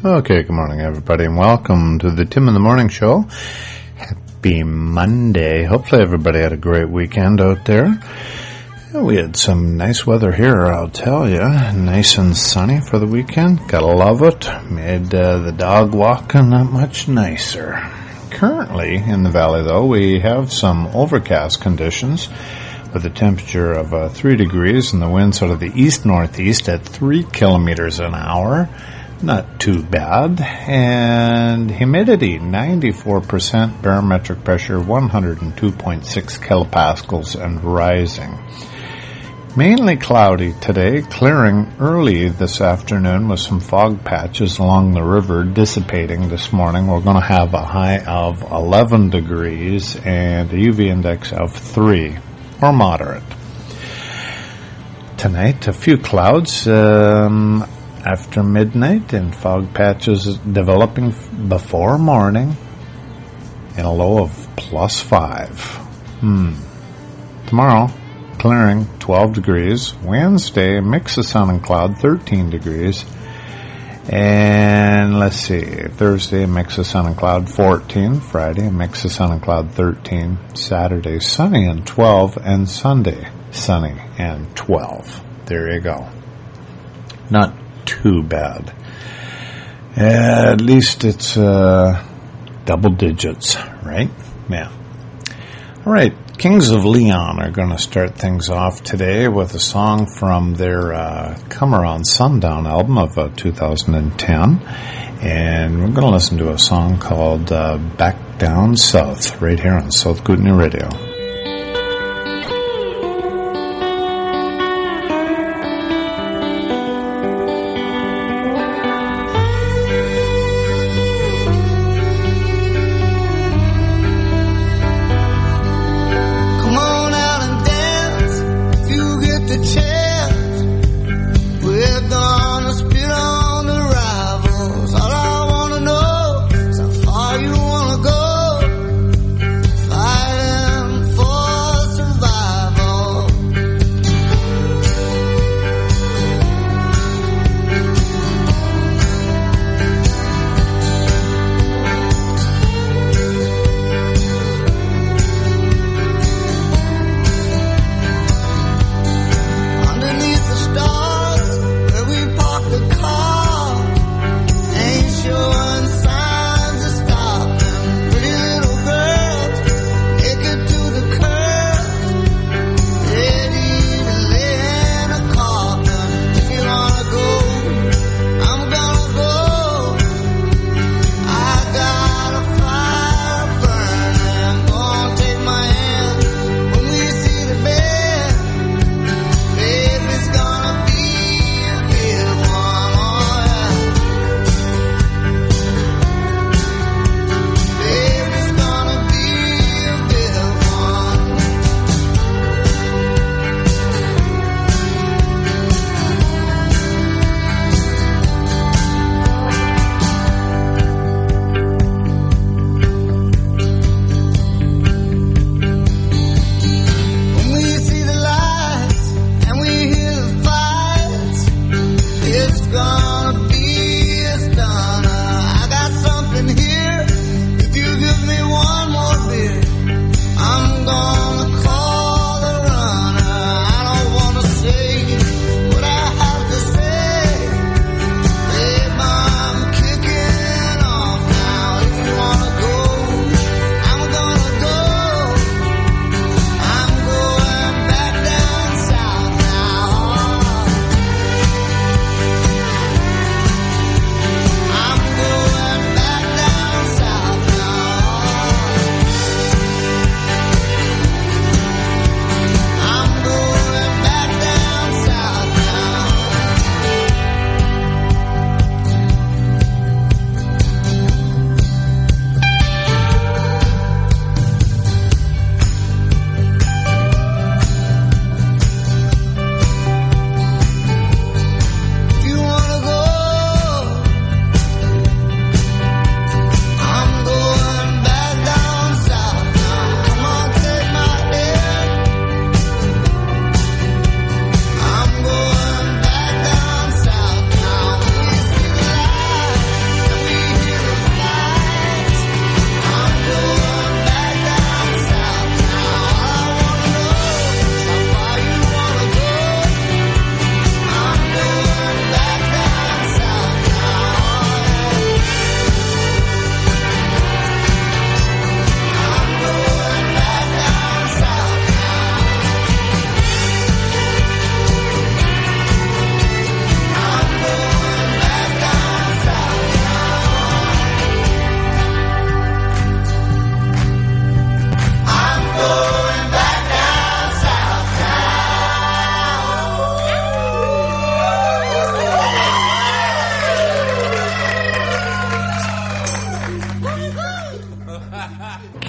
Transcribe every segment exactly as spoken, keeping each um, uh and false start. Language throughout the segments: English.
Okay, good morning, everybody, and welcome to the Tim in the Morning Show. Happy Monday. Hopefully everybody had a great weekend out there. We had some nice weather here, I'll tell you. Nice and sunny for the weekend. Gotta love it. Made uh, the dog walking that much nicer. Currently in the valley, though, we have some overcast conditions with a temperature of uh, three degrees and the winds out of the east-northeast at three kilometers an hour. Not too bad. And humidity, ninety-four percent, barometric pressure, one hundred two point six kilopascals and rising. Mainly cloudy today, clearing early this afternoon with some fog patches along the river dissipating this morning. We're going to have a high of eleven degrees and a U V index of three, or moderate. Tonight, a few clouds um, after midnight and fog patches developing before morning and a low of plus five. Hmm. Tomorrow, clearing, twelve degrees. Wednesday, a mix of sun and cloud, thirteen degrees. And let's see, Thursday, a mix of sun and cloud, fourteen. Friday, a mix of sun and cloud, thirteen. Saturday, sunny and twelve. And Sunday, sunny and twelve. There you go. Not too bad. At least it's uh, double digits, right? Yeah. All right. Kings of Leon are going to start things off today with a song from their uh, Come Around Sundown album of uh, two thousand ten. And we're going to listen to a song called uh, Back Down South right here on South Kootenai Radio. Fire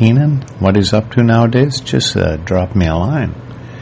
Keenan, what he's up to nowadays, just uh, drop me a line.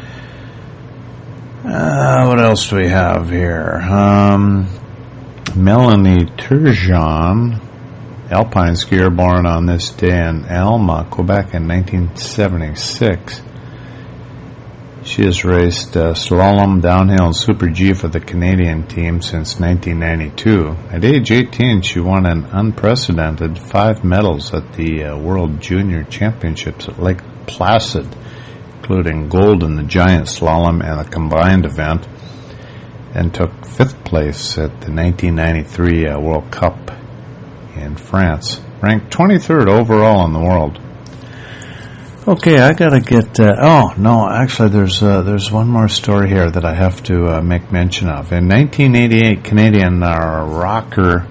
Uh, what else do we have here? Um, Melanie Turgeon, alpine skier born on this day in Alma, Quebec in nineteen seventy-six. She has raced uh, slalom, downhill, and Super G for the Canadian team since nineteen ninety-two. At age eighteen, she won an unprecedented five medals at the uh, World Junior Championships at Lake Placid, including gold in the giant slalom and a combined event, and took fifth place at the nineteen ninety-three uh, World Cup in France, ranked twenty-third overall in the world. Okay, I gotta get, uh, oh, no, actually there's uh, there's one more story here that I have to uh, make mention of. In nineteen eighty-eight, Canadian uh, rocker,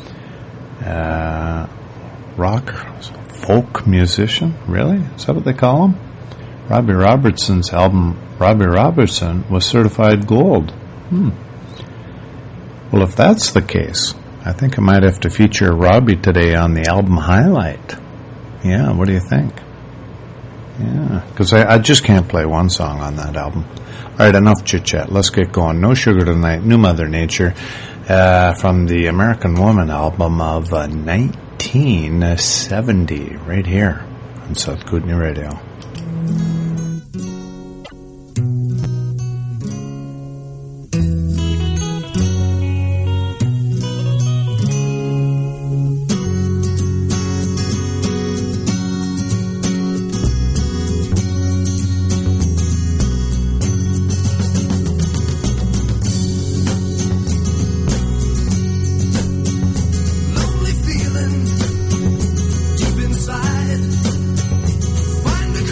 uh, rock, folk musician, really? Is that what they call him? Robbie Robertson's album, Robbie Robertson, was certified gold. Hmm. Well, if that's the case, I think I might have to feature Robbie today on the album highlight. Yeah, what do you think? Yeah, because I, I just can't play one song on that album. All right, enough chit-chat. Let's get going. No Sugar Tonight, New Mother Nature, uh, from the American Woman album of uh, nineteen seventy, right here on South Kootenai Radio. Lonely feeling deep inside. Find a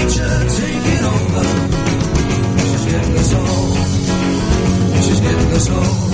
nature taking over. She's getting us all. She's getting us all.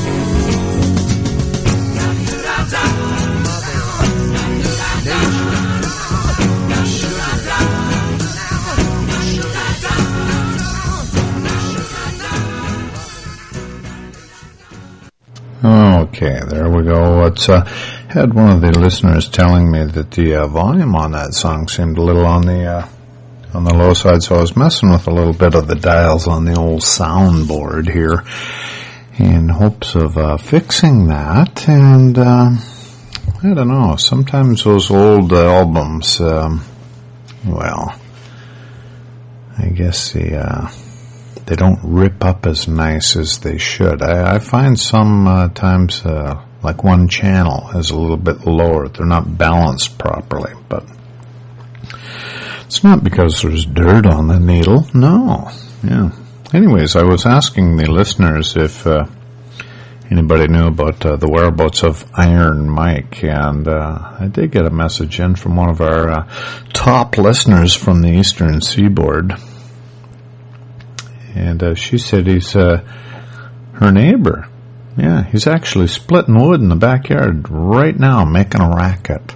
Okay, there we go. It's uh, had one of the listeners telling me that the uh, volume on that song seemed a little on the uh, on the low side, so I was messing with a little bit of the dials on the old soundboard here in hopes of uh, fixing that. And uh, I don't know, sometimes those old uh, albums, um, well, I guess the uh, they don't rip up as nice as they should. I, I find some uh, times uh, like one channel is a little bit lower. They're not balanced properly, but it's not because there's dirt on the needle. No. Yeah. Anyways, I was asking the listeners if uh, anybody knew about uh, the whereabouts of Iron Mike, and uh, I did get a message in from one of our uh, top listeners from the Eastern Seaboard. And uh, she said he's uh, her neighbor. Yeah, he's actually splitting wood in the backyard right now, making a racket.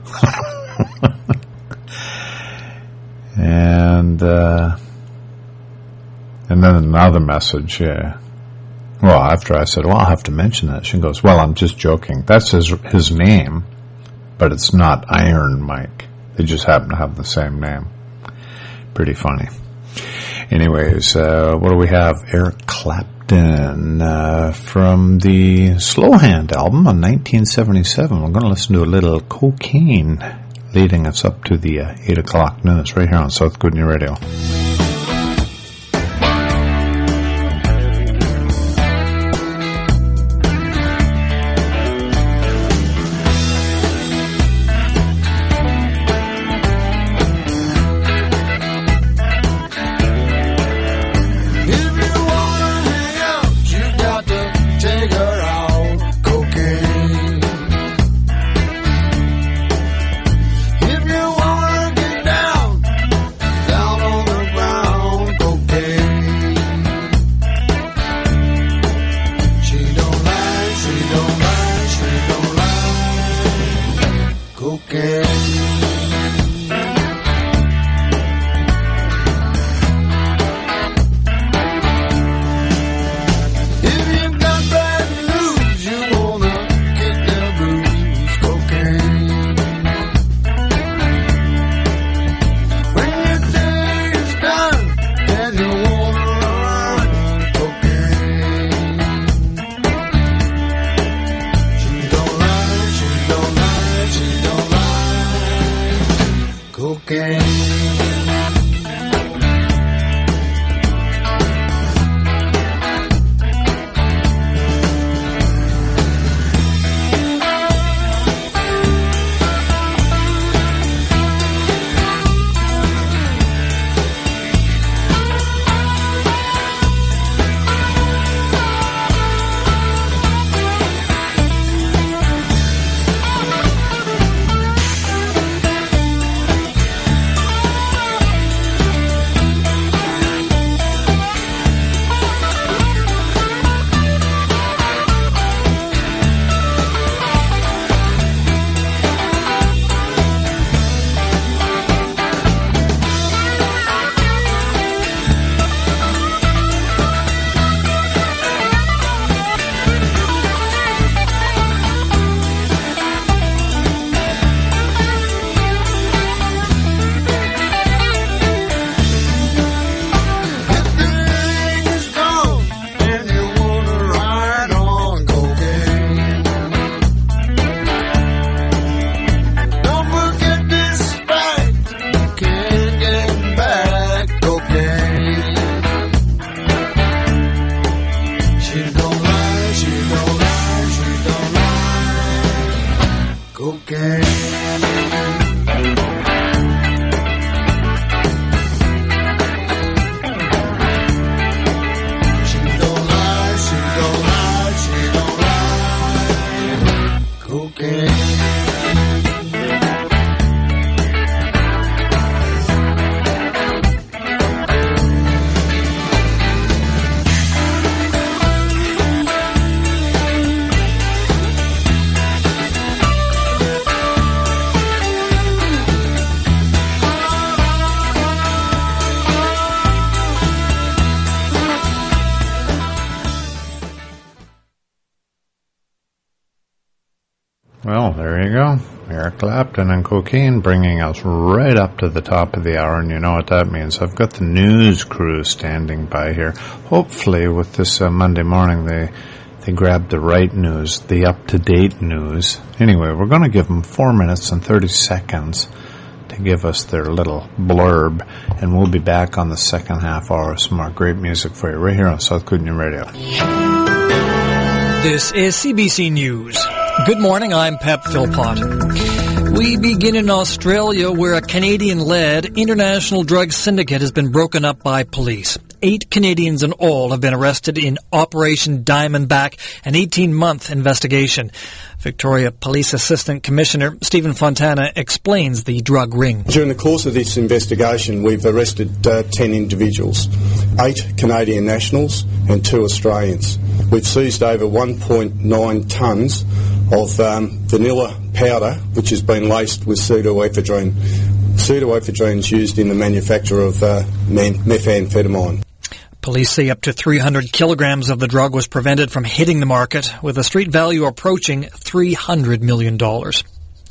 and uh, and then another message. Yeah. Well, after I said, well, I'll have to mention that. She goes, well, I'm just joking. That's his, his name, but it's not Iron Mike. They just happen to have the same name. Pretty funny. Anyways, uh, what do we have? Eric Clapton uh, from the Slow Hand album in nineteen seventy-seven. We're going to listen to a little Cocaine leading us up to the uh, eight o'clock news right here on South Kootenai Radio. go. Eric Clapton and Cocaine bringing us right up to the top of the hour, and you know what that means. I've got the news crew standing by here. Hopefully with this uh, Monday morning they they grabbed the right news, the up-to-date news. Anyway, we're going to give them four minutes and thirty seconds to give us their little blurb, and we'll be back on the second half hour with some more great music for you right here on South Kootenai Radio. This is C B C News. Good morning, I'm Pep Philpott. We begin in Australia, where a Canadian-led international drug syndicate has been broken up by police. Eight Canadians in all have been arrested in Operation Diamondback, an eighteen-month investigation. Victoria Police Assistant Commissioner Stephen Fontana explains the drug ring. During the course of this investigation, we've arrested uh, ten individuals, eight Canadian nationals and two Australians. We've seized over one point nine tonnes of um, vanilla powder, which has been laced with pseudoephedrine. Pseudoephedrine is used in the manufacture of uh, methamphetamine. Police say up to three hundred kilograms of the drug was prevented from hitting the market, with a street value approaching three hundred million dollars.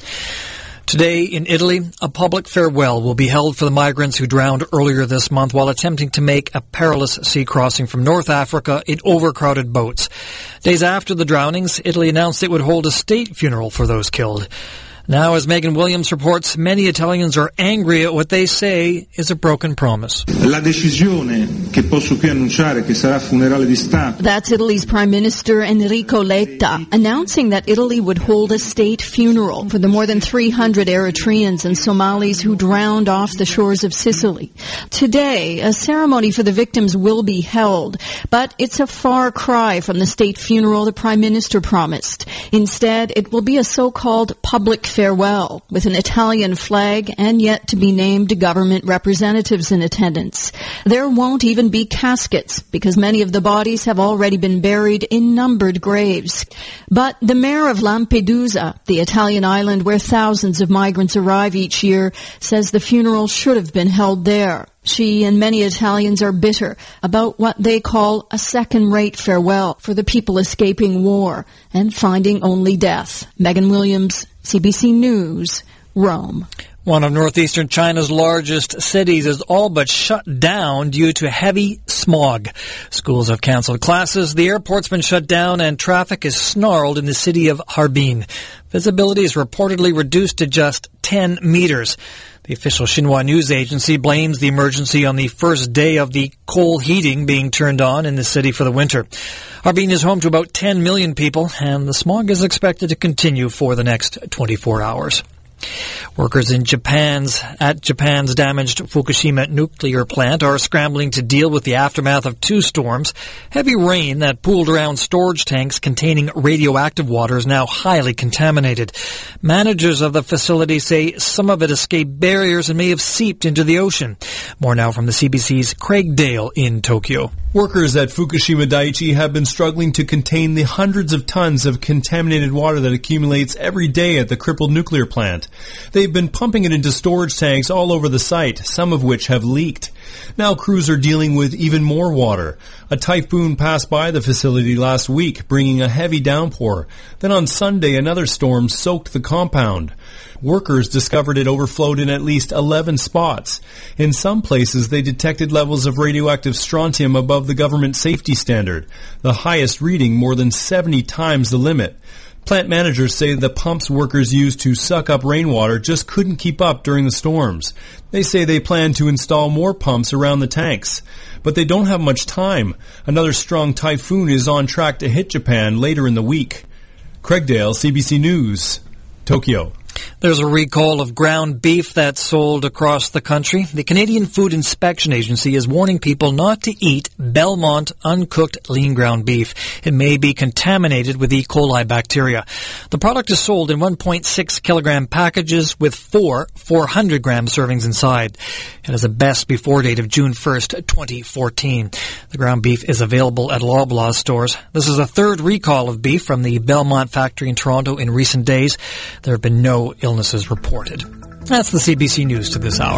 Today in Italy, a public farewell will be held for the migrants who drowned earlier this month while attempting to make a perilous sea crossing from North Africa in overcrowded boats. Days after the drownings, Italy announced it would hold a state funeral for those killed. Now, as Megan Williams reports, many Italians are angry at what they say is a broken promise. La decisione che posso qui annunciare che sarà funerale di Stato. That's Italy's Prime Minister Enrico Letta announcing that Italy would hold a state funeral for the more than three hundred Eritreans and Somalis who drowned off the shores of Sicily. Today, a ceremony for the victims will be held, but it's a far cry from the state funeral the Prime Minister promised. Instead, it will be a so-called public farewell with an Italian flag and yet to be named government representatives in attendance. There won't even be caskets because many of the bodies have already been buried in numbered graves. But the mayor of Lampedusa, the Italian island where thousands of migrants arrive each year, says the funeral should have been held there. She and many Italians are bitter about what they call a second-rate farewell for the people escaping war and finding only death. Megan Williams, C B C News, Rome. One of northeastern China's largest cities is all but shut down due to heavy smog. Schools have canceled classes, the airport's been shut down, and traffic is snarled in the city of Harbin. Visibility is reportedly reduced to just ten meters. The official Xinhua news agency blames the emergency on the first day of the coal heating being turned on in the city for the winter. Harbin is home to about ten million people, and the smog is expected to continue for the next twenty-four hours. Workers in Japan's at Japan's damaged Fukushima nuclear plant are scrambling to deal with the aftermath of two storms. Heavy rain that pooled around storage tanks containing radioactive water is now highly contaminated. Managers of the facility say some of it escaped barriers and may have seeped into the ocean. More now from the C B C's Craig Dale in Tokyo. Workers at Fukushima Daiichi have been struggling to contain the hundreds of tons of contaminated water that accumulates every day at the crippled nuclear plant. They've been pumping it into storage tanks all over the site, some of which have leaked. Now crews are dealing with even more water. A typhoon passed by the facility last week, bringing a heavy downpour. Then on Sunday, another storm soaked the compound. Workers discovered it overflowed in at least eleven spots. In some places, they detected levels of radioactive strontium above the government safety standard, the highest reading more than seventy times the limit. Plant managers say the pumps workers used to suck up rainwater just couldn't keep up during the storms. They say they plan to install more pumps around the tanks. But they don't have much time. Another strong typhoon is on track to hit Japan later in the week. Craig Dale, C B C News, Tokyo. There's a recall of ground beef that's sold across the country. The Canadian Food Inspection Agency is warning people not to eat Belmont uncooked lean ground beef. It may be contaminated with E. coli bacteria. The product is sold in one point six kilogram packages with four four hundred gram servings inside. It has a best before date of June first, twenty fourteen. The ground beef is available at Loblaw stores. This is a third recall of beef from the Belmont factory in Toronto in recent days. There have been no illnesses reported. That's the C B C News to this hour.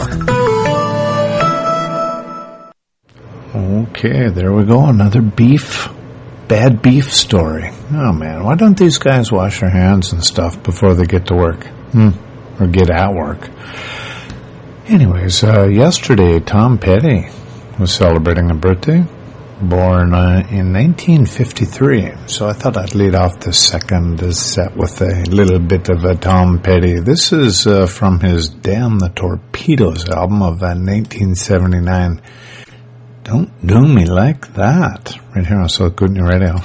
Okay, there we go. Another beef bad beef story. Oh, man, why don't these guys wash their hands and stuff before they get to work? Hmm. Or get at work. Anyways, uh, yesterday, Tom Petty was celebrating a birthday. Born uh, in nineteen fifty-three. So I thought I'd lead off the second set with a little bit of a Tom Petty. This is uh, from his Damn the Torpedoes album of uh, nineteen seventy-nine. Don't do me like that. Right here on South Kootenai Radio.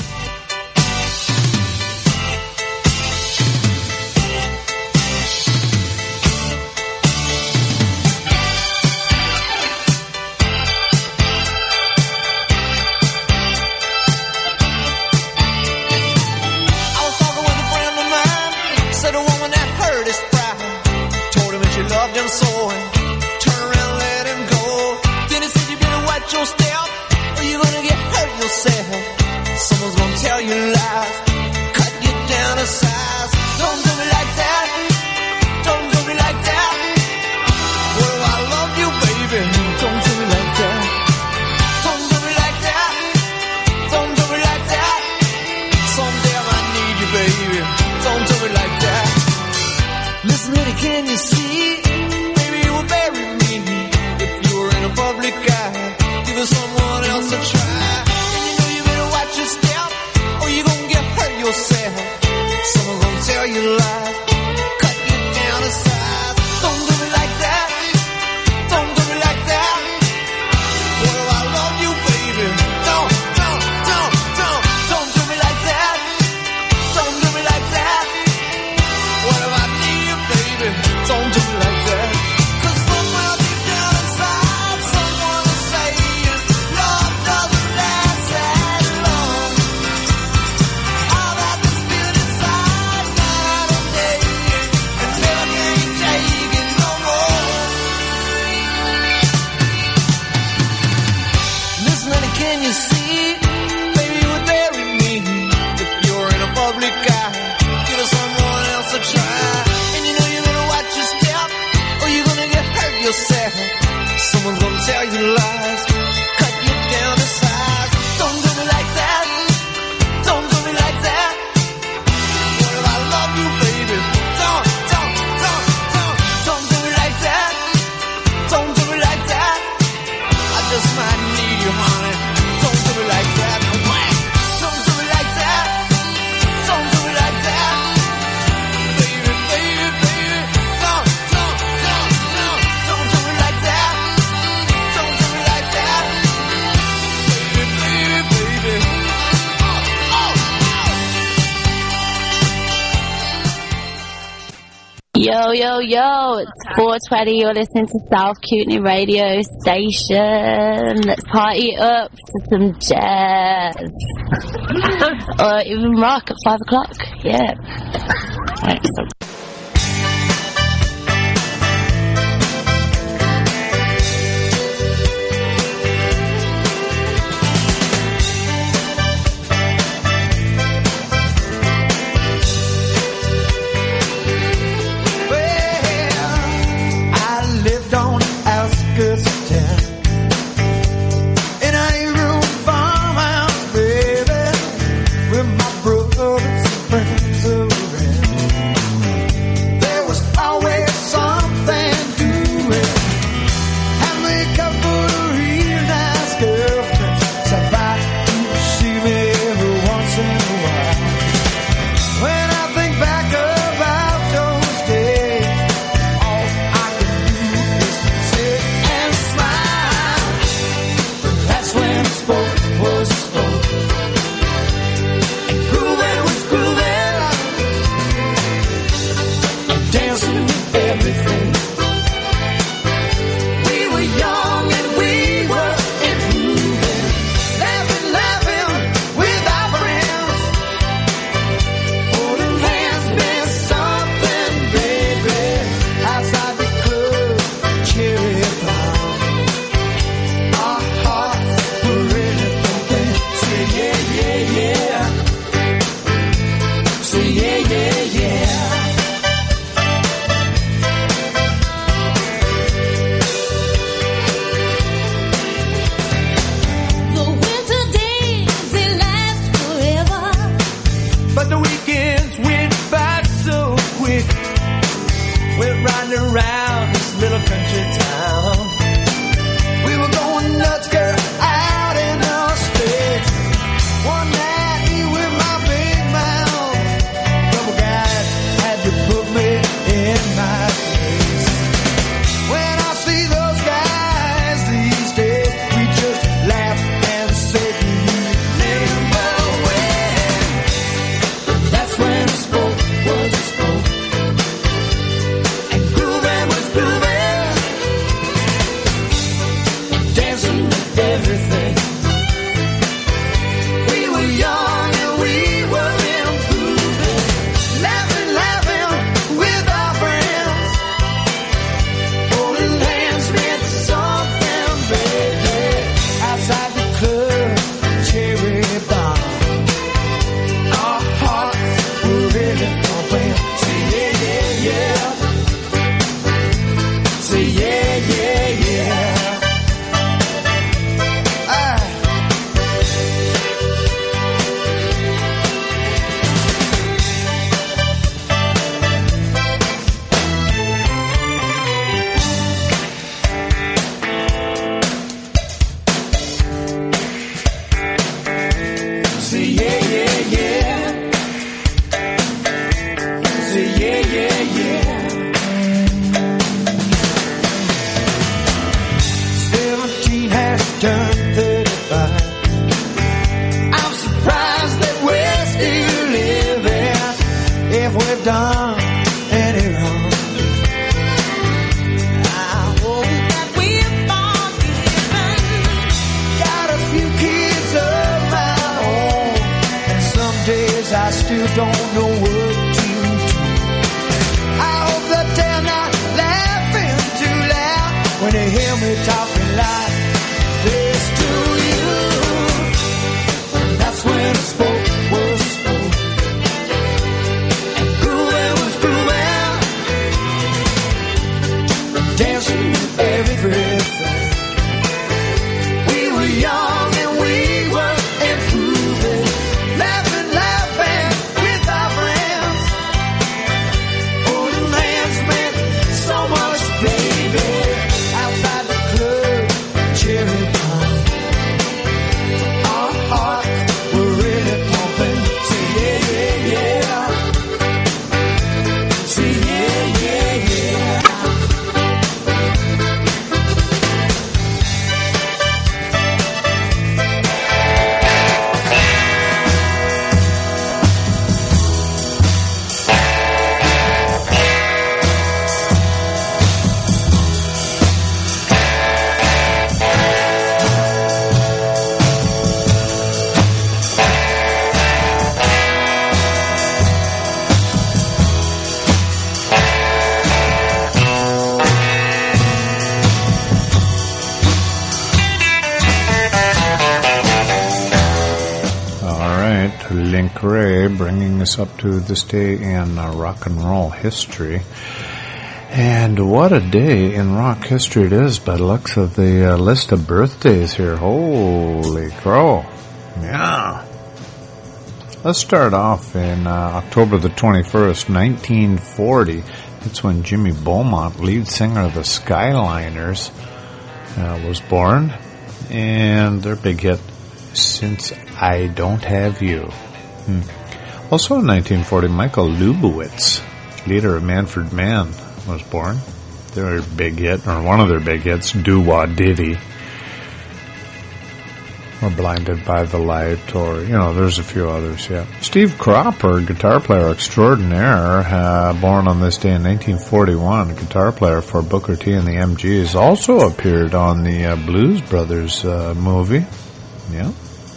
Yo, yo, yo, it's four twenty, you're listening to South Kootenai Radio Station. Let's party it up to some jazz. Or even rock at five o'clock, yeah. Right, so. Brothers and friends around. Link Wray bringing us up to this day in uh, rock and roll history. And what a day in rock history it is by the looks of the uh, list of birthdays here. Holy crow. Yeah. Let's start off in uh, October the twenty-first, nineteen forty. It's when Jimmy Beaumont, lead singer of the Skyliners, uh, was born. And their big hit, Since I Don't Have You. Hmm. Also in nineteen forty, Michael Lubowitz, leader of Manfred Mann, was born. Their big hit, or one of their big hits, Do-Wah Diddy, or Blinded by the Light, or, you know, there's a few others, yeah. Steve Cropper, guitar player extraordinaire, uh, born on this day in nineteen forty-one, guitar player for Booker T and the M Gs, also appeared on the uh, Blues Brothers uh, movie, yeah.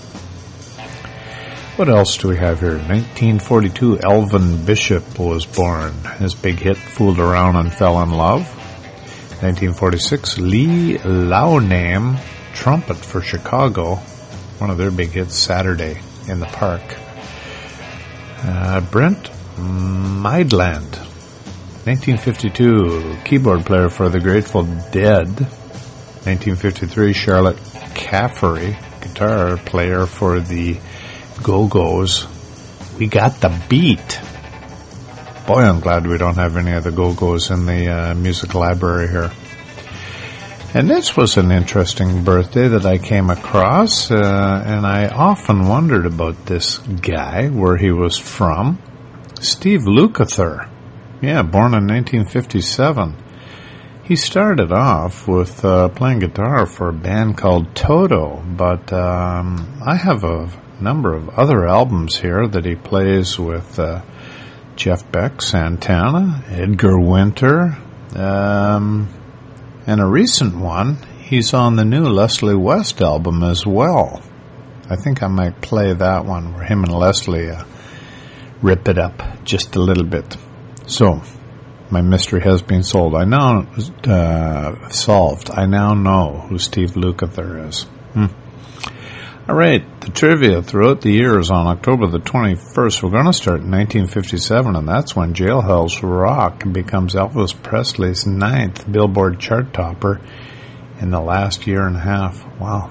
What else do we have here? nineteen forty-two, Elvin Bishop was born. His big hit, Fooled Around and Fell in Love. nineteen forty-six, Lee Launam, trumpet for Chicago. One of their big hits, Saturday in the Park. Uh, Brent Maidland, nineteen fifty-two, keyboard player for the Grateful Dead. nineteen fifty-three, Charlotte Caffery, guitar player for the Go-Go's. We Got the Beat. Boy, I'm glad we don't have any of the Go-Go's in the uh, music library here. And this was an interesting birthday that I came across, uh, and I often wondered about this guy, where he was from. Steve Lukather. Yeah, born in nineteen fifty-seven. He started off with uh, playing guitar for a band called Toto, but um, I have a number of other albums here that he plays with uh, Jeff Beck, Santana, Edgar Winter, um, and a recent one, he's on the new Leslie West album as well. I think I might play that one where him and Leslie uh, rip it up just a little bit. So, My mystery has been solved. I now uh, solved. I now know who Steve Lukather is. Hmm. All right, the trivia throughout the years on October the twenty-first. We're going to start in nineteen fifty-seven, and that's when Jailhouse Rock becomes Elvis Presley's ninth Billboard chart topper in the last year and a half. Wow.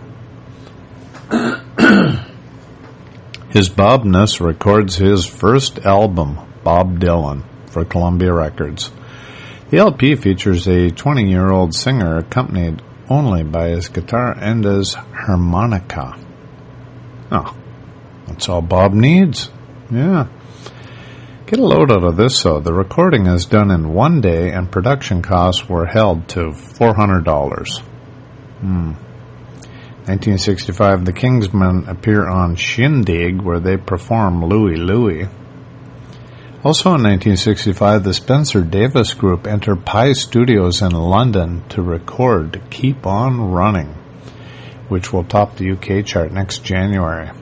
His Bobness records his first album, Bob Dylan, for Columbia Records. The L P features a twenty-year-old singer accompanied only by his guitar and his harmonica. Oh, that's all Bob needs. Yeah. Get a load out of this, though. The recording is done in one day, and production costs were held to four hundred dollars. Hmm. nineteen sixty-five, the Kingsmen appear on Shindig, where they perform Louie Louie. Also in nineteen sixty-five, the Spencer Davis Group enter Pi Studios in London to record Keep On Running, which will top the U K chart next January.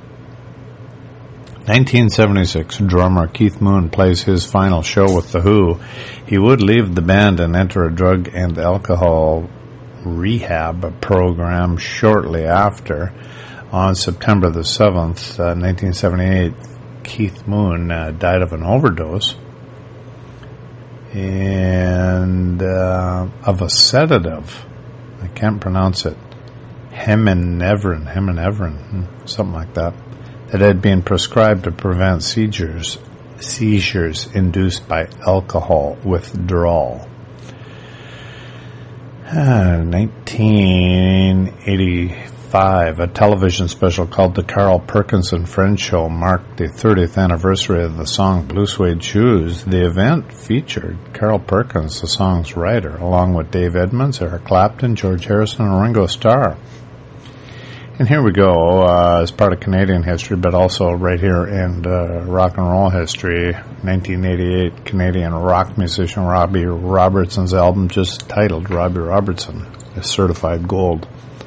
nineteen seventy-six, drummer Keith Moon plays his final show with The Who. He would leave the band and enter a drug and alcohol rehab program shortly after. On September the seventh, uh, nineteen seventy-eight, Keith Moon uh, died of an overdose and uh, of a sedative. I can't pronounce it. Heminevrin, Heminevrin, something like that, that had been prescribed to prevent seizures, seizures induced by alcohol withdrawal. Uh, nineteen eighty-five, a television special called The Carl Perkins and Friends Show marked the thirtieth anniversary of the song Blue Suede Shoes. The event featured Carl Perkins, the song's writer, along with Dave Edmunds, Eric Clapton, George Harrison, and Ringo Starr. And here we go, uh, as part of Canadian history, but also right here in uh, rock and roll history. nineteen eighty-eight, Canadian rock musician Robbie Robertson's album, just titled Robbie Robertson, is certified gold.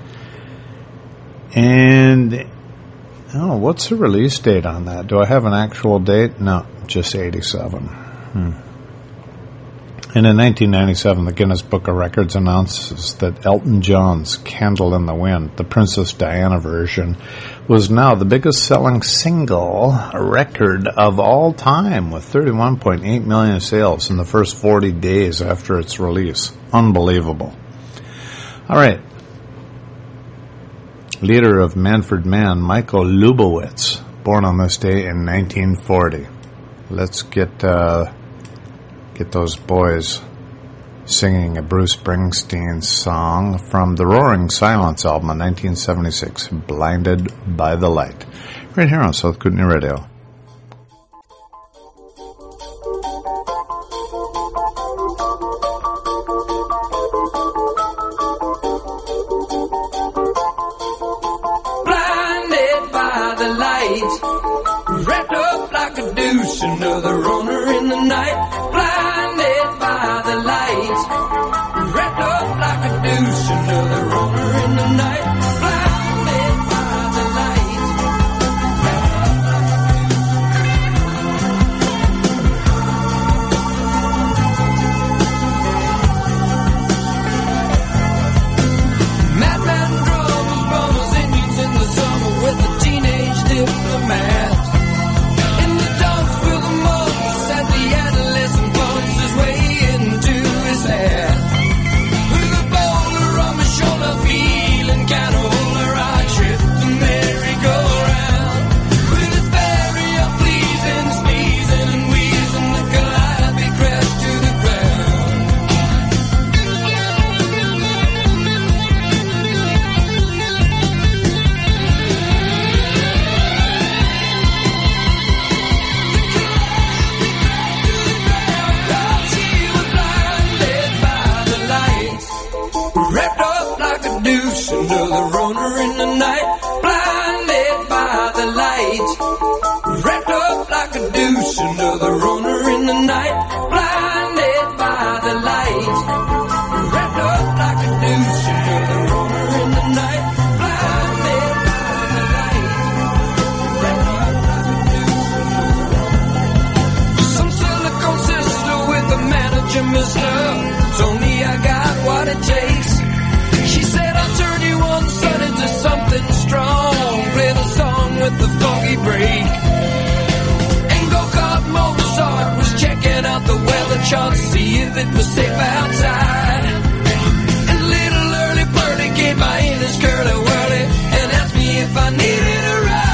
And, oh, what's the release date on that? Do I have an actual date? No, just eighty-seven. Hmm. And in nineteen ninety-seven, the Guinness Book of Records announces that Elton John's Candle in the Wind, the Princess Diana version, was now the biggest selling single record of all time, with thirty-one point eight million sales in the first forty days after its release. Unbelievable. All right. Leader of Manfred Mann, Michael Lubowitz, born on this day in nineteen forty. Let's get... Uh, Get those boys singing a Bruce Springsteen song from the Roaring Silence album in nineteen seventy-six, Blinded by the Light. Right here on South Kootenai Radio. Blinded by the light, wrapped up like a douche, another runner in the night. Blinded by the light, wrapped up like a douche, another runner in the night. Blinded by the light. Madman drummers, bummers, Indians in the summer with a teenage diplomat. In the dumps with the monks at the adolescent bumps his way into his hair. With a boulder on my shoulder, feeling kind of older, I tripped the merry-go-round. With his barrier pleasing, sneezing and wheezing, the Calliope crashed to the ground. She was blinded by the lights, wrapped up like a douche, another runner in the night. Blinded by the lights, wrapped up like a douche, another runner in the night. Blinded by the lights, wrapped up like a douche, another runner in the night. Blinded by the lights, wrapped up like a douche. Some silicone sister with a manager it was safe outside. And little early birdie came by in his curly whirly and asked me if I needed a ride.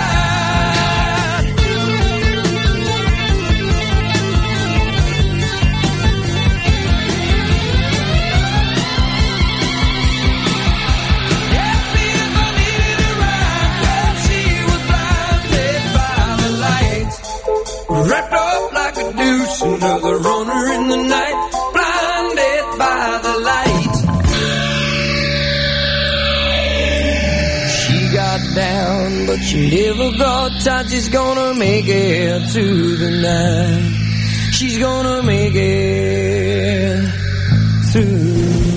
Wrapped up like a deuce, another runner in the night, blinded by the light. She got down, but she never got tight. She's gonna make it through the night. She's gonna make it through.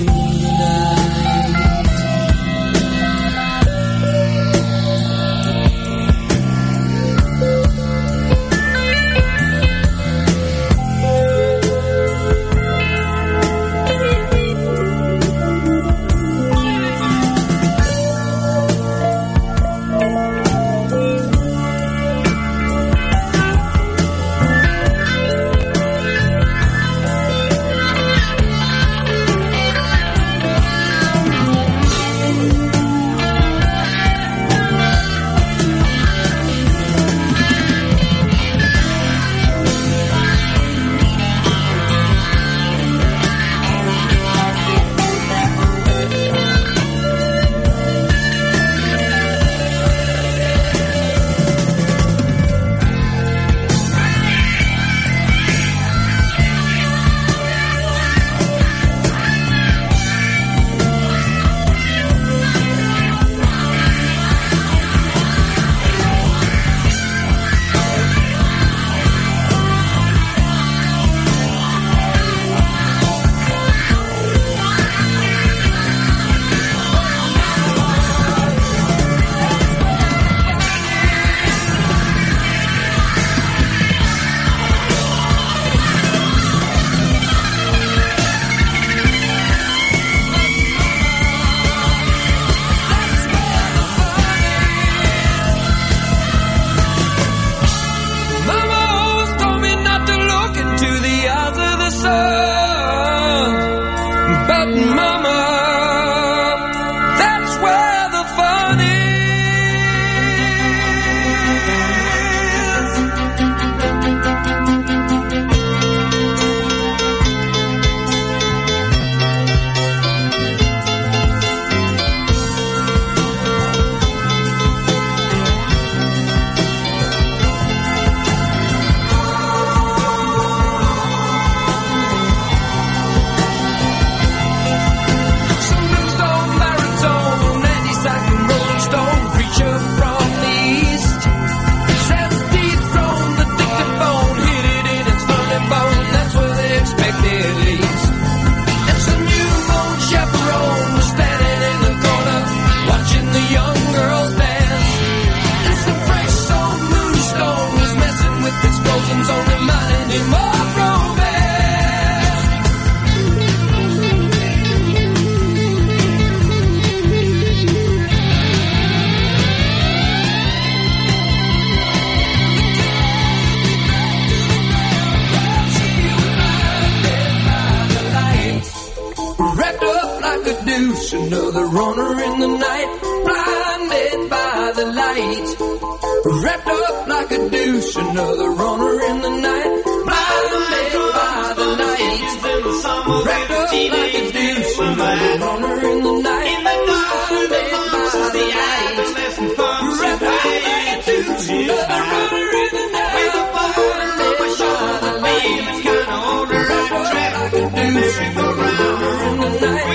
Another runner in the night, blinded by the light. Wrapped up like a deuce, another runner in the night, blinded by the light. Wrapped up like a deuce, another runner in the night, blinded by the light. Wrapped up like a deuce, another runner in the night, blinded by the light. Wrapped up like a deuce, another runner in the night.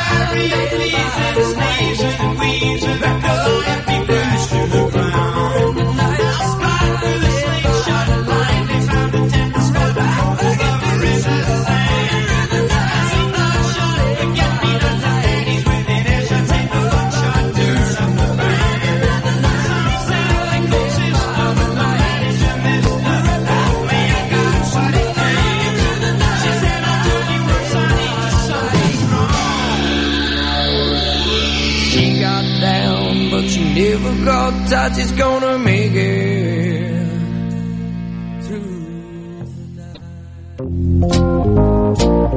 His knees and weaves and wrapped up happy blues to the ground. The night spotted with a slingshot and line. They found a tender spot all over the rest of the land. The night he not shot it, forget me not night. He's within earshot, take the buckshot, turn up the band. The night some sound like voices of the light. It's a mess, the wrapped up me, I got what it takes. She said I told you once I need to sight strong. She got down, but she never got tight. She's gonna make it through the night.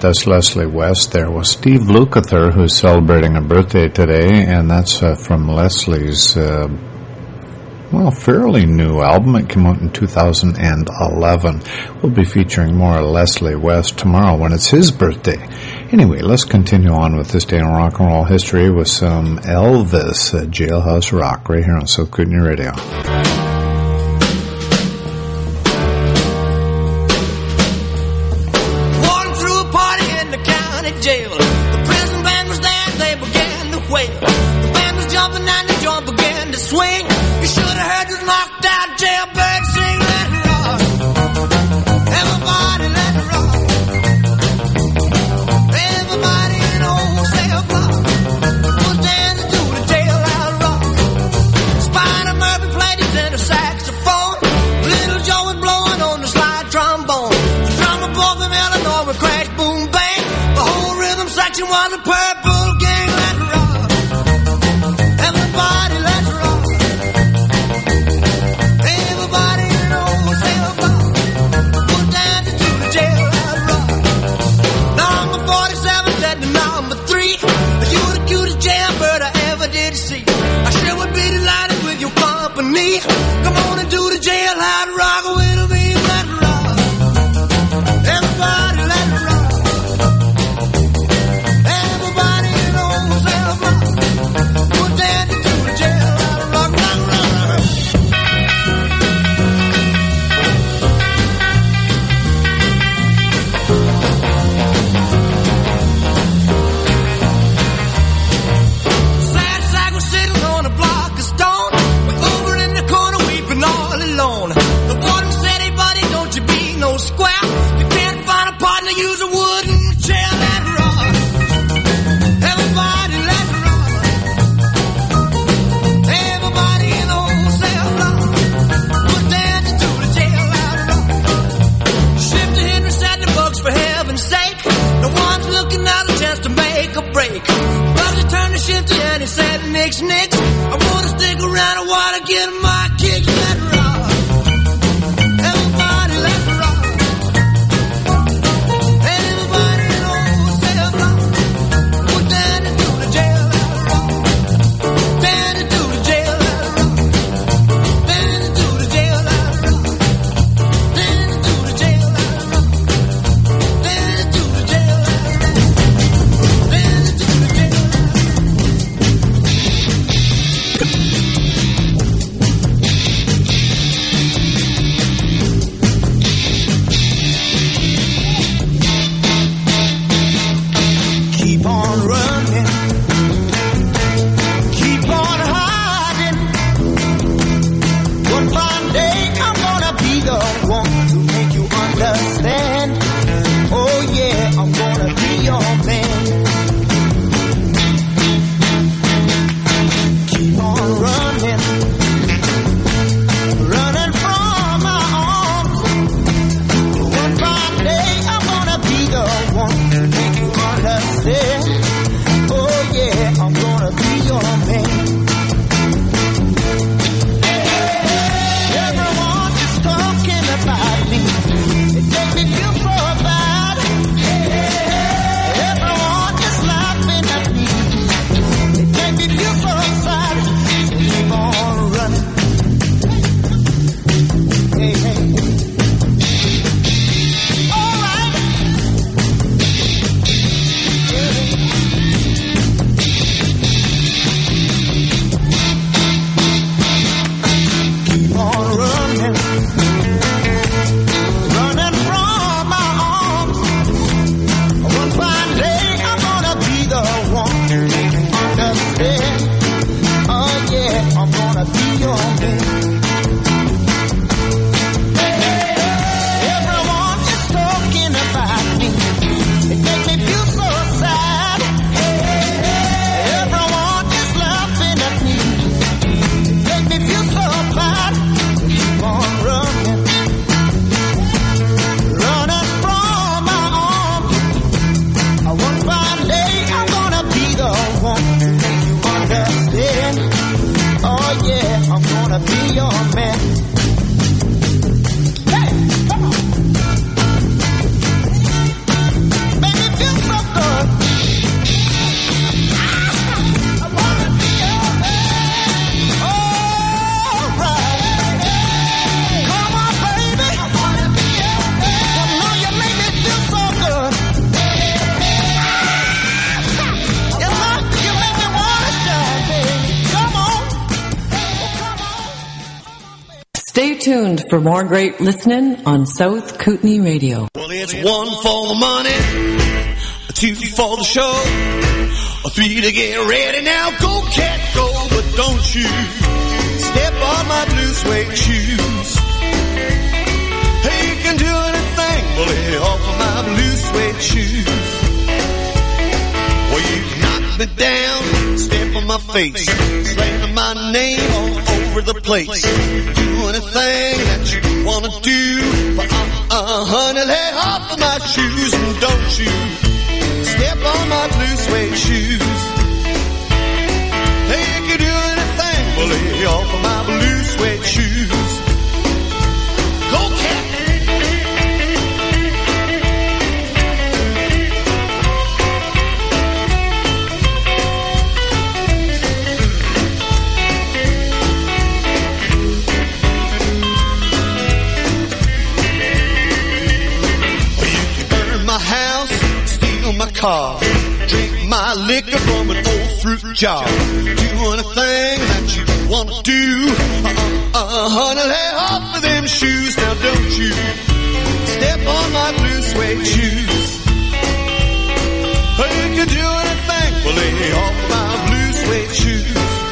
us Leslie West there. Well, Steve Lukather, who's celebrating a birthday today, and that's uh, from Leslie's, uh, well, fairly new album. It came out in two thousand eleven. We'll be featuring more of Leslie West tomorrow when it's his birthday. Anyway, let's continue on with this day in rock and roll history with some Elvis, uh, Jailhouse Rock, right here on South Kootenai Radio. tuned for more great listening on South Kootenai Radio. Well, it's one for the money, two for the show, three to get ready. Now go, cat, go, but don't you step on my blue suede shoes. Hey, you can do anything, well, lay off of my blue suede shoes. Well, you knock me down, step on my face, slamming my name all over the place. Do anything that you wanna do, but uh-uh, honey, lay off of my shoes and don't you step on my blue suede shoes. Hey, you can do anything, well, lay off of my blue suede shoes. Go, cat! My house, steal my car, drink my liquor from an old fruit jar. Do anything that you wanna do, uh, uh, honey, lay off of them shoes. Now don't you step on my blue suede shoes. Oh, you can do anything, but lay off my blue suede shoes.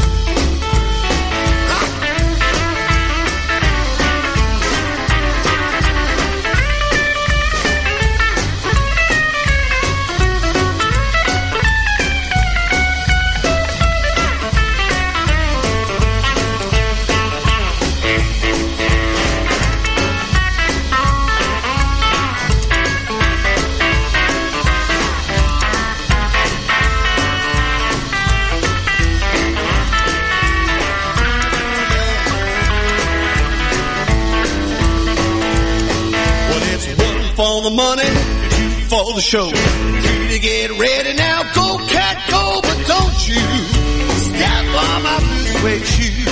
For the money, two for the show, three to get ready. Now go, cat, go, but don't you step on my blue suede shoes.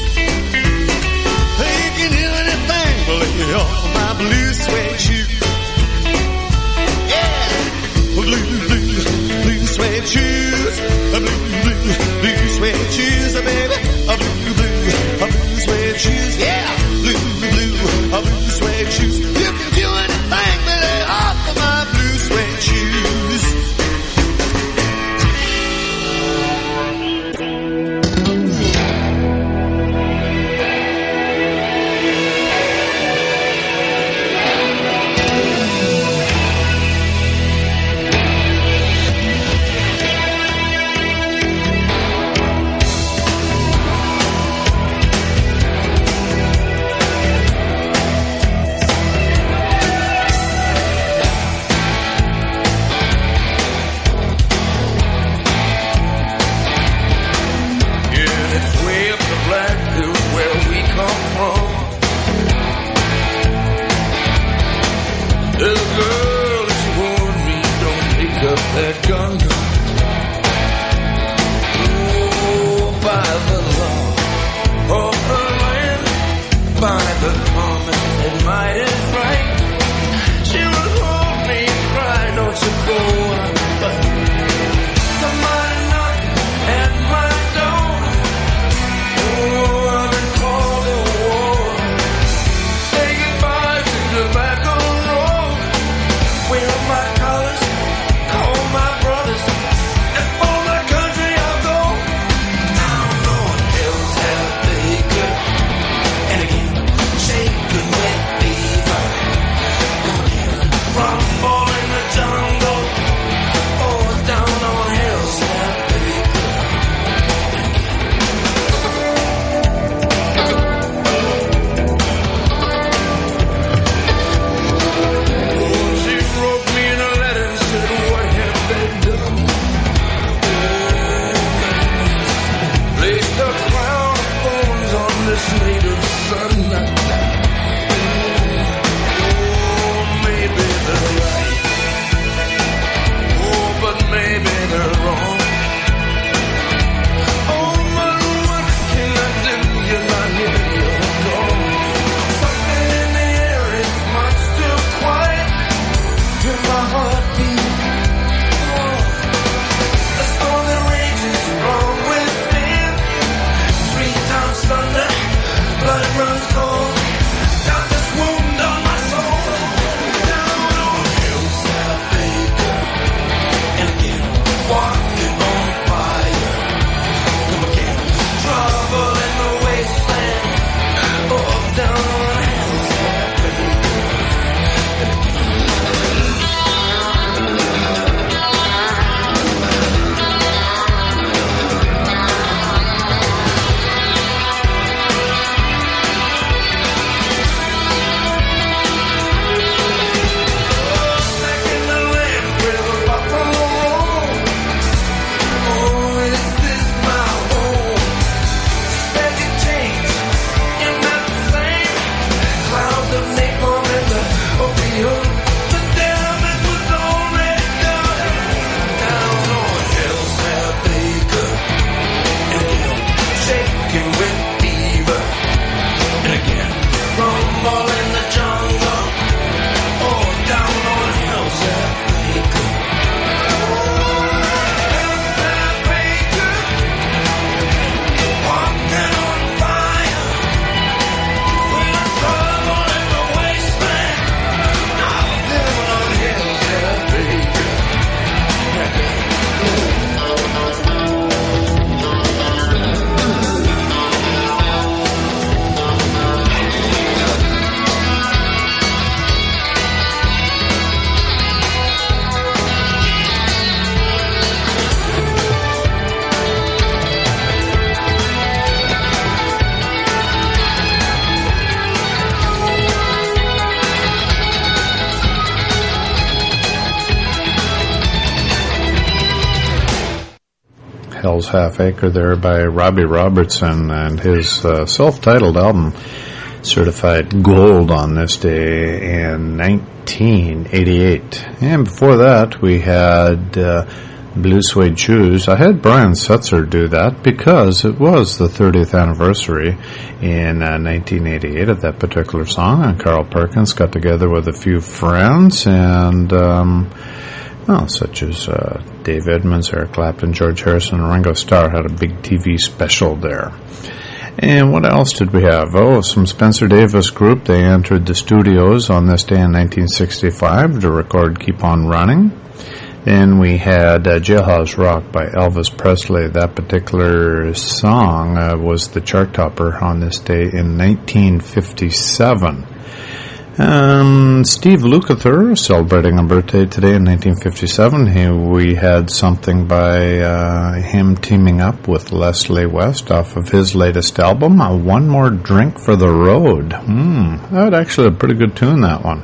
Hey, you can do anything, but lay off of my blue suede shoes. Yeah, blue, blue, blue suede shoes, blue, blue, blue suede shoes, baby, a blue, blue, a blue suede shoes. Yeah, blue, blue, a blue suede shoes. You can do anything, but lay off of my blue suede shoes. That gun, oh, by the law of the land, by the promise that might is right, she would hold me and cry, don't you go on. Somebody knocking at my door, oh, I've been called to war. Say goodbye to tobacco road, wear my colors, call my brothers. Hell's Half Acre there by Robbie Robertson and his uh, self-titled album, certified gold on this day in nineteen eighty-eight. And before that, we had uh, Blue Suede Shoes. I had Brian Setzer do that because it was the thirtieth anniversary in uh, nineteen eighty-eight of that particular song, and Carl Perkins got together with a few friends and um, well, such as uh, Dave Edmunds, Eric Clapton, George Harrison, and Ringo Starr had a big T V special there. And what else did we have? Oh, some Spencer Davis Group. They entered the studios on this day in nineteen sixty-five to record Keep On Running. Then we had uh, Jailhouse Rock by Elvis Presley. That particular song uh, was the chart topper on this day in nineteen fifty-seven. Um, Steve Lukather celebrating a birthday today in nineteen fifty-seven. He, we had something by uh, him teaming up with Leslie West off of his latest album, uh, One More Drink for the Road. Hmm, that was actually a pretty good tune, that one.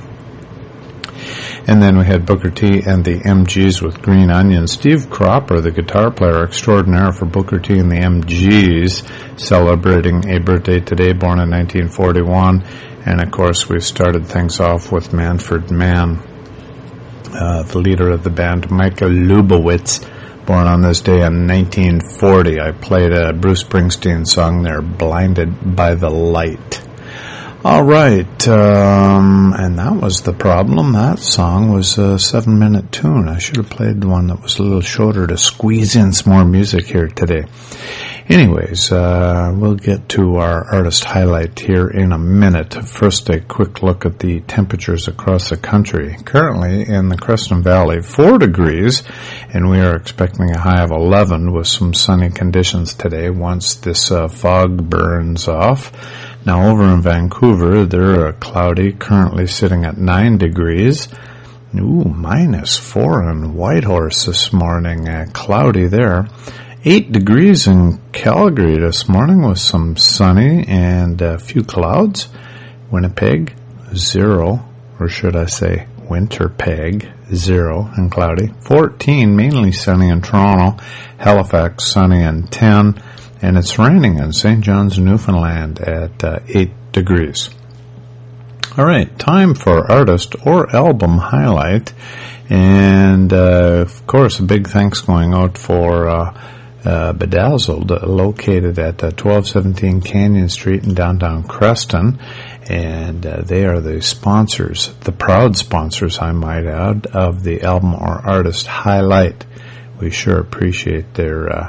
And then we had Booker T and the M Gs with Green Onion. Steve Cropper, the guitar player extraordinaire for Booker T and the M Gs, celebrating a birthday today, born in nineteen forty-one. And, of course, we started things off with Manfred Mann, uh, the leader of the band, Michael Lubowitz, born on this day in nineteen forty. I played a Bruce Springsteen song there, Blinded by the Light. All right, um, and that was the problem. That song was a seven-minute tune. I should have played the one that was a little shorter to squeeze in some more music here today. Anyways, uh, we'll get to our artist highlight here in a minute. First, a quick look at the temperatures across the country. Currently in the Creston Valley, four degrees, and we are expecting a high of eleven with some sunny conditions today once this uh, fog burns off. Now over in Vancouver, they're uh, cloudy, currently sitting at nine degrees. Ooh, minus four in Whitehorse this morning, uh, cloudy there. Eight degrees in Calgary this morning with some sunny and a few clouds. Winnipeg, zero, or should I say Winterpeg, zero and cloudy. Fourteen, mainly sunny in Toronto. Halifax, sunny and ten. And it's raining in Saint John's, Newfoundland at uh, eight degrees. All right, time for artist or album highlight. And, uh, of course, a big thanks going out for uh, uh, Bedazzled, uh, located at uh, twelve seventeen Canyon Street in downtown Creston. And uh, they are the sponsors, the proud sponsors, I might add, of the album or artist highlight. We sure appreciate their uh,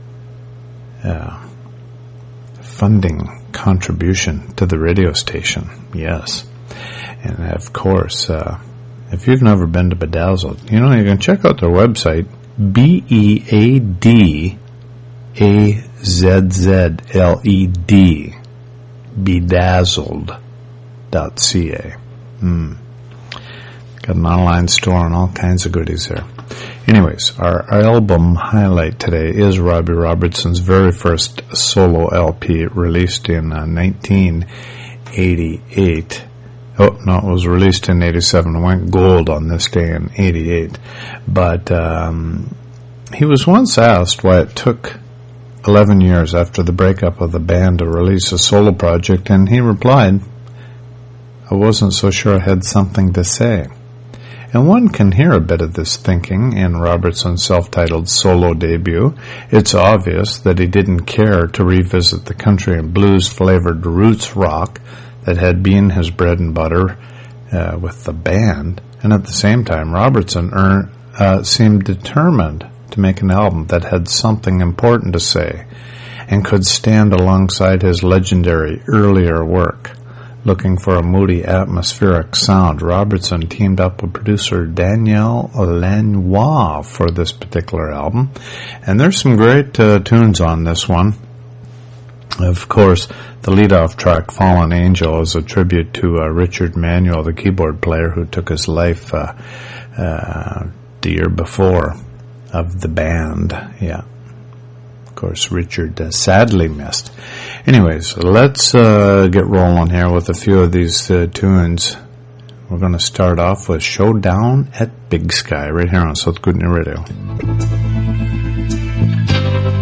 uh, funding contribution to the radio station. Yes. And of course, uh, if you've never been to Bedazzled, you know, you can check out their website, B E A D A Z Z L E D, bedazzled dot c a. Hmm. Got an online store and all kinds of goodies there. Anyways, our album highlight today is Robbie Robertson's very first solo L P, released in uh, nineteen eighty-eight. Oh, no, it was released in eighty-seven. It went gold on this day in eighty-eight. But um, he was once asked why it took eleven years after the breakup of the band to release a solo project, and he replied, I wasn't so sure I had something to say. And one can hear a bit of this thinking in Robertson's self-titled solo debut. It's obvious that he didn't care to revisit the country and blues-flavored roots rock that had been his bread and butter uh, with the band. And at the same time, Robertson earned, uh, seemed determined to make an album that had something important to say and could stand alongside his legendary earlier work. Looking for a moody, atmospheric sound, Robertson teamed up with producer Daniel Lanois for this particular album. And there's some great uh, tunes on this one. Of course, the lead-off track, Fallen Angel, is a tribute to uh, Richard Manuel, the keyboard player who took his life uh, uh, the year before of the band. Yeah. Of course, Richard uh, sadly missed. Anyways, let's uh, get rolling here with a few of these uh, tunes. We're going to start off with Showdown at Big Sky right here on South Kootenai Radio.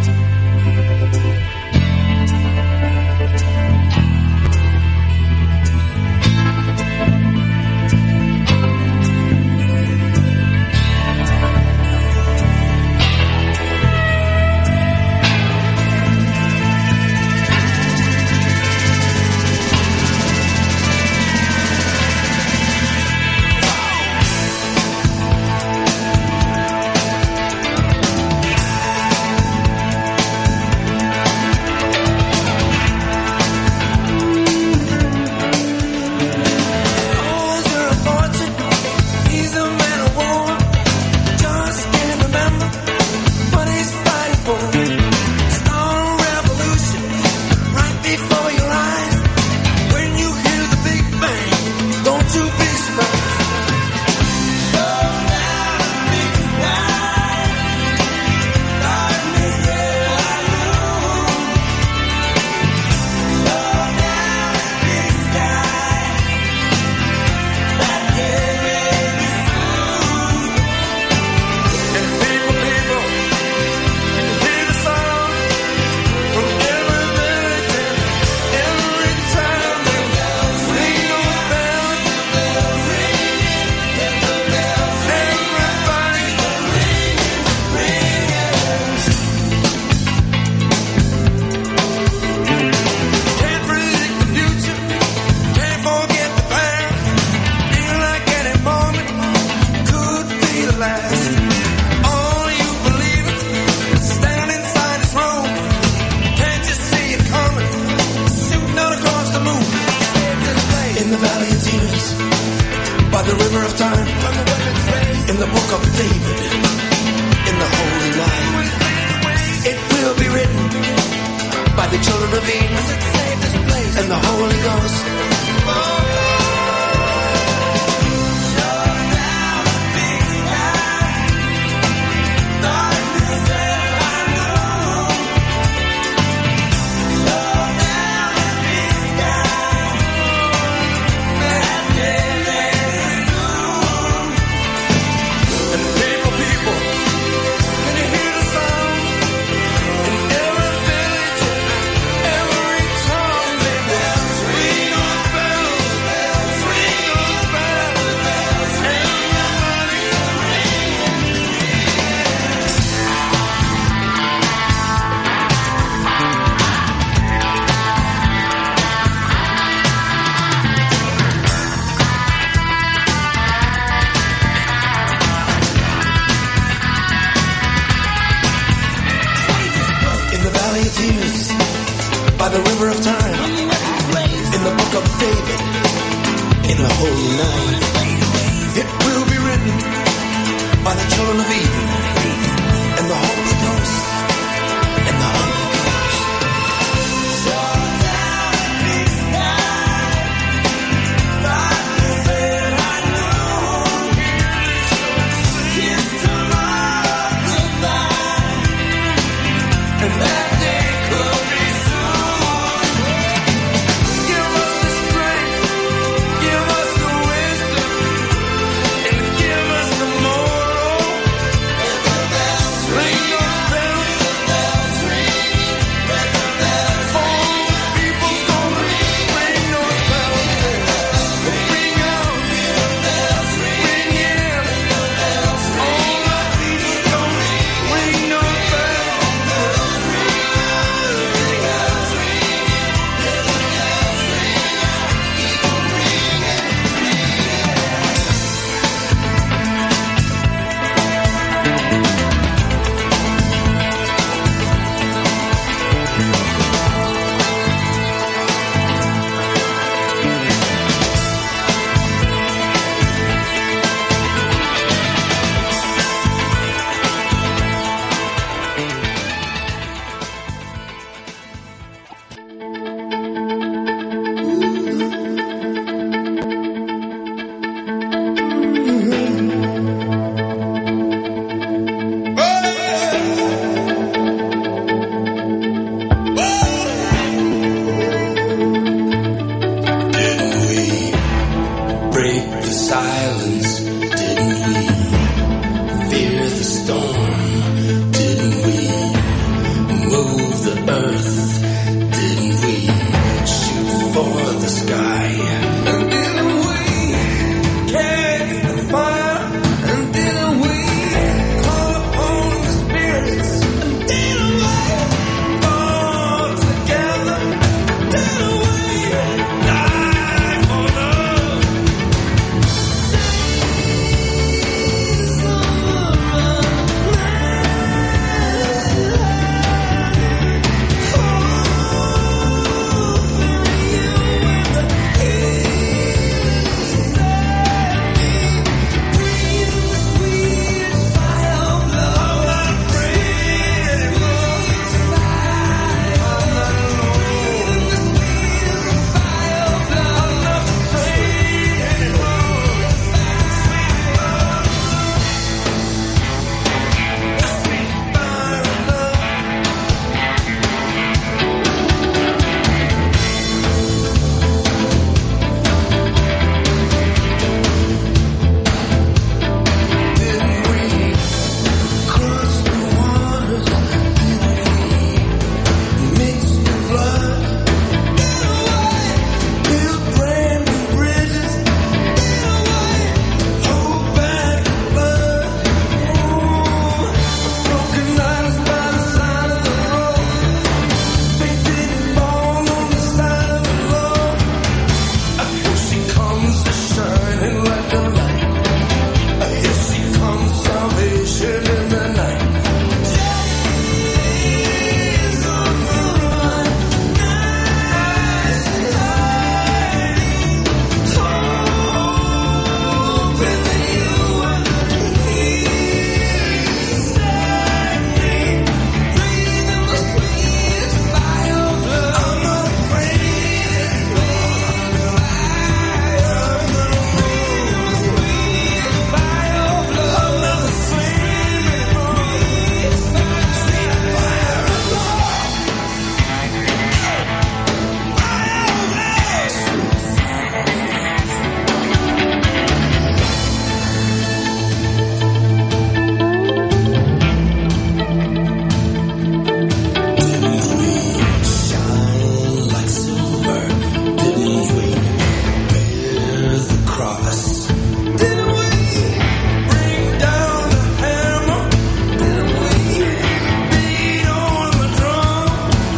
to be surprised. By the river of time, in the book of David, in the holy night, it will be written by the children of Eve and the Holy Ghost. By the river of time, in the book of David, in the holy night, it will be written by the children of Eden and the Holy Ghost, and the Holy Ghost. So down the big sky, darkness said I know, kiss tomorrow goodbye, and that day could be cross. Didn't we bring down the hammer? Didn't we beat on the drum?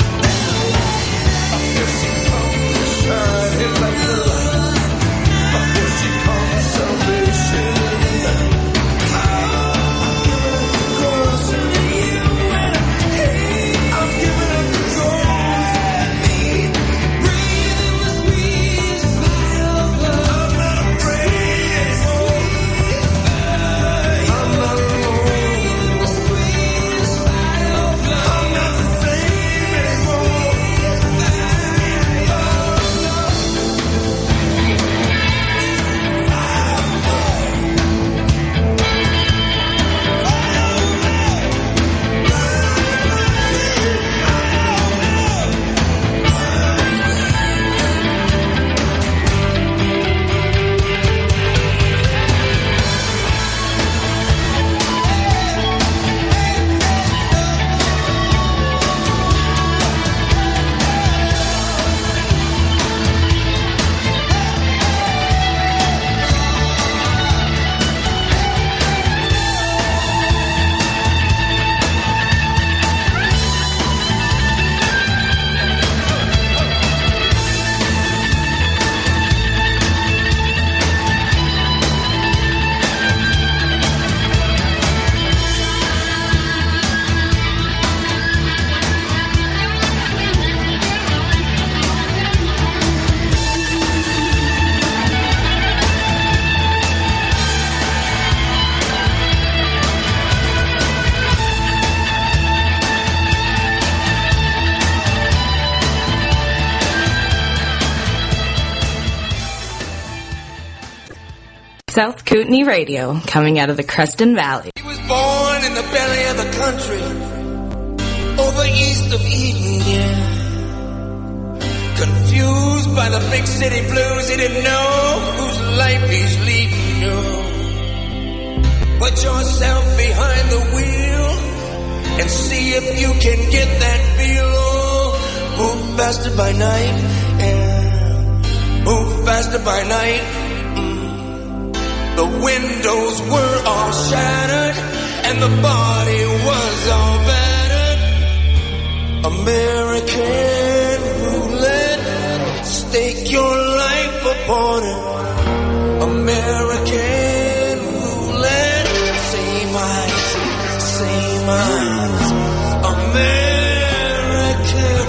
Here she comes, shining like the light. Here she comes, salvation in the night. I'm giving up the ghost to you, and hey, I'm giving up the ghost to me. Breathing the sweet fire of love. I'm not afraid anymore. I'm not alone. The sweet fire of love. I'm not the same anymore. South Kootenai Radio, coming out of the Creston Valley. He was born in the belly of the country, over east of Eden, yeah. Confused by the big city blues, he didn't know whose life he's leading, no. Put yourself behind the wheel and see if you can get that feel. Oh, move faster by night, yeah. Move faster by night. The windows were all shattered and the body was all battered. American roulette, stake your life upon it. American roulette, same eyes, same eyes. American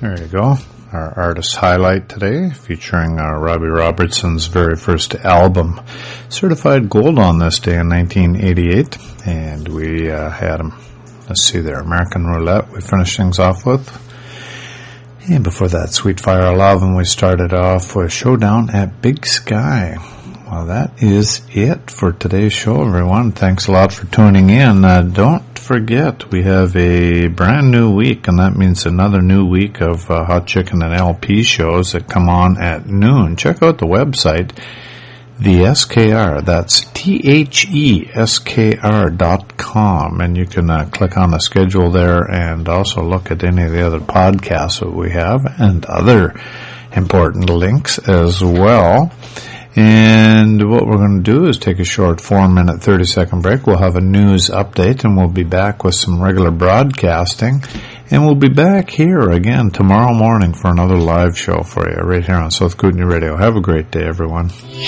There you go. Our artist highlight today, featuring uh, Robbie Robertson's very first album, certified gold on this day in nineteen eighty-eight, and we uh, had him. Let's see there, American Roulette we finished things off with. And before that, Sweet Fire Love, and we started off with Showdown at Big Sky. Well, that is it for today's show, everyone. Thanks a lot for tuning in. Uh, don't forget, we have a brand new week, and that means another new week of uh, Hot Chicken and L P shows that come on at noon. Check out the website, the S K R. That's T H E S K R dot com, and you can uh, click on the schedule there and also look at any of the other podcasts that we have and other important links as well. And what we're going to do is take a short four minute, thirty second break. We'll have a news update, and we'll be back with some regular broadcasting. And we'll be back here again tomorrow morning for another live show for you right here on South Kootenai Radio. Have a great day, everyone.